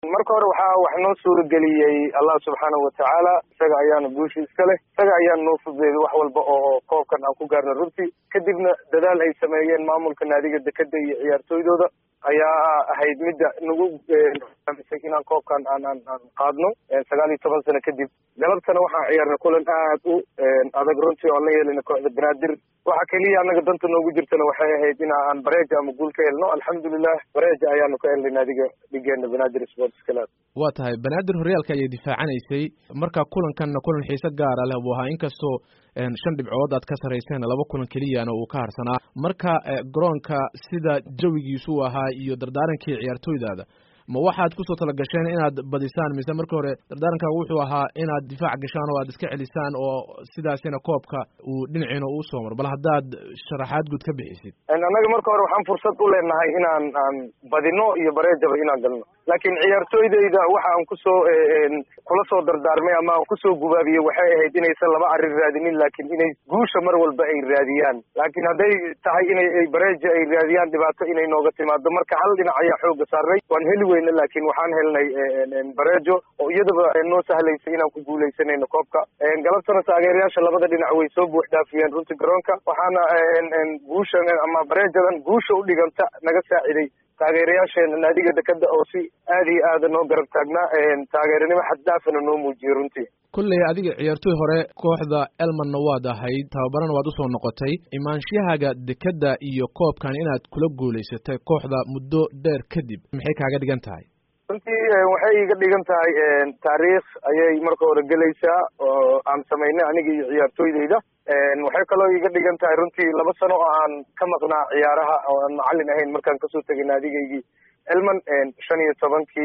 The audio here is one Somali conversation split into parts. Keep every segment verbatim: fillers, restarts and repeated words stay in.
marka hore waxaa wax noo suurageliyey Allah subxaanahu watacaala, isaga ayaana guusha iska leh, isaga ayaana noo fududeeyey wax walba oo koobkan aan ku gaarno runtii. Kadibna dadaal ay sameeyeen maamulka naadiga dekada iyo ciyaartooydooda ayaa ahayd midda nagu amisay inaan koobkan aan aan aan qaadno sagaal iyo toban sano kadib. galabtana waxaan ciyaarnay kulan aad u adag runtii oo la yeelina kooxda Banaadir. waxa kaliya anaga danta noogu jirtana waxay ahayd in aan bareeja ama guul ka helno. alxamdulillah bareeja ayaanu ka helnay naadiga dhigeena Banaadir Sports Club. waa tahay Banaadir horyaalka ayay difaacanaysay, marka kulankanna kulan xiiso gaar ah leh buu ahaa, inkastoo shan dhibcood aad ka sarayseen laba kulan keliyana uu ka harsanaa. marka garoonka sida jawigiisu ahaa iyo dardaarankii ciyaartooydaada, ma waxaad kusoo talagasheen inaad badisaan mise markii hore dardaaranka wuxuu ahaa inaad difaac gashaan oo aad iska celisaan oo sidaasina koobka uu dhinaciina uu soo mar? bal haddaad sharaxaad guud ka bixisid. annaga marka hore waxaan fursad u leenahay inaan aan badino iyo bareejaba inaan galno, laakiin ciyaartooydayda waxa aan kusoo kula soo dardaarmay ama aan kusoo gubaabiyey waxay ahayd inaysan laba arrin raadinin, laakiin inay guusha mar walba ay raadiyaan. laakiin hadday tahay inay bareeja ay raadiyaan, dhibaato inay nooga timaado, marka hal dhinac ayaa xooga saarnay. waan heli weyna laakiin waxaan helnay bareejo oo iyadaba noo sahlaysay inaan ku guuleysanayno koobka. galabtana taageerayaasha labada dhinac way soo buux dhaafiyeen runtii garoonka, waxaana guushan ama bareejadan guusha u dhiganta naga saaciday taageerayaasheena naadiga dekada oo si aad iyo aada noo garab taagnaa, taageeranimo xad dhaafana noo muujiyey runtii. kulley adiga ciyaartooy hore kooxda Elmanna waad ahayd, tababarana waad usoo noqotay. imaanshahaga dekada iyo koobkan inaad kula guuleysatay kooxda muddo dheer kadib maxay kaaga dhigan tahay? runtii waxay iga dhigan tahay taariikh ayay marka hore gelaysaa oo aan samaynay aniga iyo ciyaartooydayda. waxay kaloo iga dhigan tahay runtii laba sano oo aan ka maqnaa ciyaaraha oo aan macallin ahayn markaan kasoo tegay naadigaygii Elman shan iyo tobankii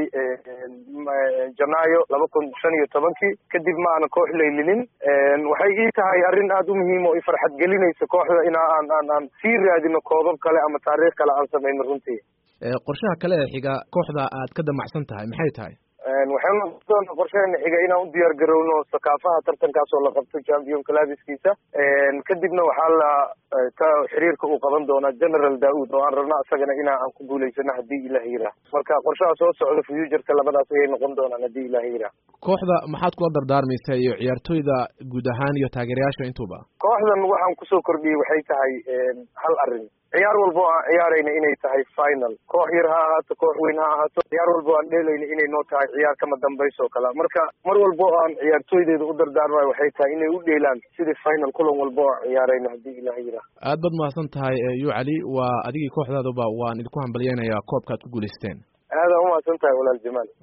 janaayo laba kun shan iyo tobankii kadib ma aana koox leylinin. waxay ii tahay arrin aad u muhiim oo i farxad gelinaysa kooxda in aan aan aan sii raadino koobab kale ama taariikh kale aan samayno runtii. qorshaha kale ee xiga kooxda aad ka damacsan tahay maxay tahay? waxaynu doona qorsheena xiga inaan u diyaar garowno sakaafaha tartankaas oo la qabto champion clabiskiisa. kadibna waxaa la ka xiriirka uu qaban doonaa General Daoud oo aan rabna isagana inaa aan ku guuleysano haddii Ilaahay yiraah. marka qorshaha soo socda future-ka labadaas ayay noqon doonaan haddii Ilaahay yiraah. kooxda maxaad kula dardaarmaysaa iyo ciyaartooyda guud ahaan iyo taageerayaasha intuba? kooxdan waxaan kusoo kordhiyey waxay tahay hal arrin. ciyaar walba oo aan ciyaarayna inay tahay final, koox yar ha ahaato koox weyn ha ahaato, ciyaar walba oo aan dheelayna inay noo tahay ciyaar kama dambayso oo kale. marka mar walba oo aan ciyaartooydeyda u dardaarmayo waxay tahay inay u dheelaan sidii final kulan walba oo aan ciyaarayna haddii Ilaahay yiraah. aad baad mahadsan tahay yu cali, waa adigii kooxdaadaba waan idinku hambalyeynayaa koobka aad ku guuleysteen. aad u mahadsan tahay walaal Jamaal.